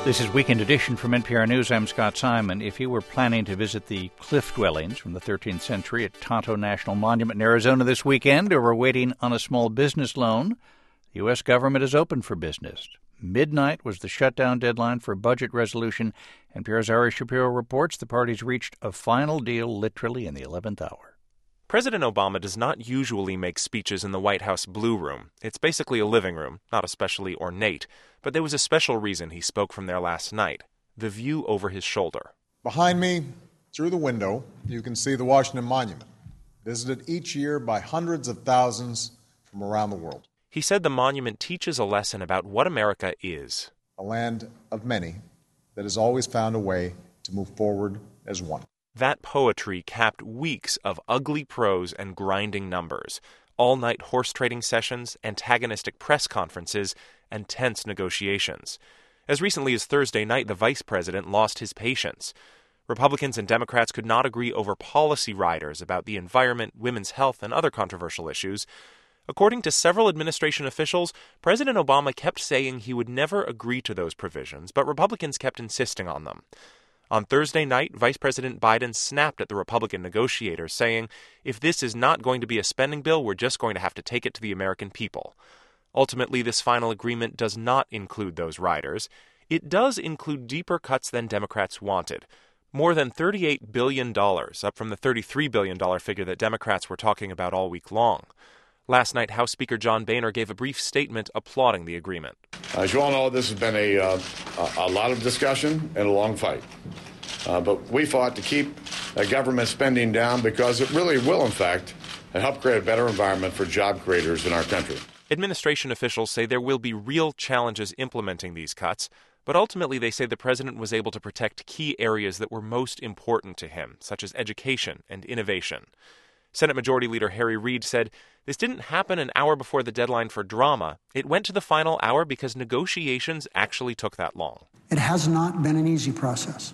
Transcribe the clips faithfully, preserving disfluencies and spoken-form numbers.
This is Weekend Edition from N P R News. I'm Scott Simon. If you were planning to visit the cliff dwellings from the thirteenth century at Tonto National Monument in Arizona this weekend, or were waiting on a small business loan, the U S government is open for business. Midnight was the shutdown deadline for budget resolution. N P R's Ari Shapiro reports the parties reached a final deal literally in the eleventh hour. President Obama does not usually make speeches in the White House Blue Room. It's basically a living room, not especially ornate. But there was a special reason he spoke from there last night: the view over his shoulder. Behind me, through the window, you can see the Washington Monument, visited each year by hundreds of thousands from around the world. He said the monument teaches a lesson about what America is. A land of many that has always found a way to move forward as one. That poetry capped weeks of ugly prose and grinding numbers, all-night horse trading sessions, antagonistic press conferences, and tense negotiations. As recently as Thursday night, the vice president lost his patience. Republicans and Democrats could not agree over policy riders about the environment, women's health, and other controversial issues. According to several administration officials, President Obama kept saying he would never agree to those provisions, but Republicans kept insisting on them. On Thursday night, Vice President Biden snapped at the Republican negotiators, saying, "If this is not going to be a spending bill, we're just going to have to take it to the American people." Ultimately, this final agreement does not include those riders. It does include deeper cuts than Democrats wanted. More than thirty-eight billion dollars, up from the thirty-three billion dollars figure that Democrats were talking about all week long. Last night, House Speaker John Boehner gave a brief statement applauding the agreement. As you all know, this has been a, uh, a lot of discussion and a long fight. Uh, but we fought to keep uh, government spending down because it really will, in fact, help create a better environment for job creators in our country. Administration officials say there will be real challenges implementing these cuts, but ultimately they say the president was able to protect key areas that were most important to him, such as education and innovation. Senate Majority Leader Harry Reid said this didn't happen an hour before the deadline for drama. It went to the final hour because negotiations actually took that long. It has not been an easy process.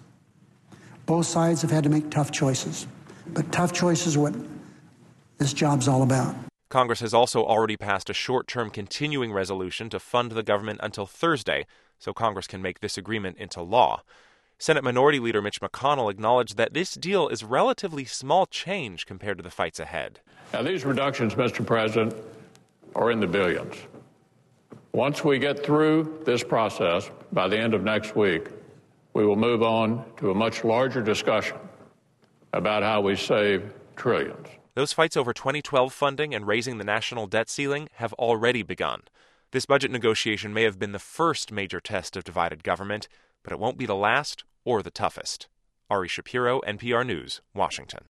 Both sides have had to make tough choices, but tough choices are what this job's all about. Congress has also already passed a short-term continuing resolution to fund the government until Thursday, so Congress can make this agreement into law. Senate Minority Leader Mitch McConnell acknowledged that this deal is relatively small change compared to the fights ahead. Now, these reductions, Mister President, are in the billions. Once we get through this process by the end of next week, we will move on to a much larger discussion about how we save trillions. Those fights over twenty twelve funding and raising the national debt ceiling have already begun. This budget negotiation may have been the first major test of divided government, but it won't be the last or the toughest. Ari Shapiro, N P R News, Washington.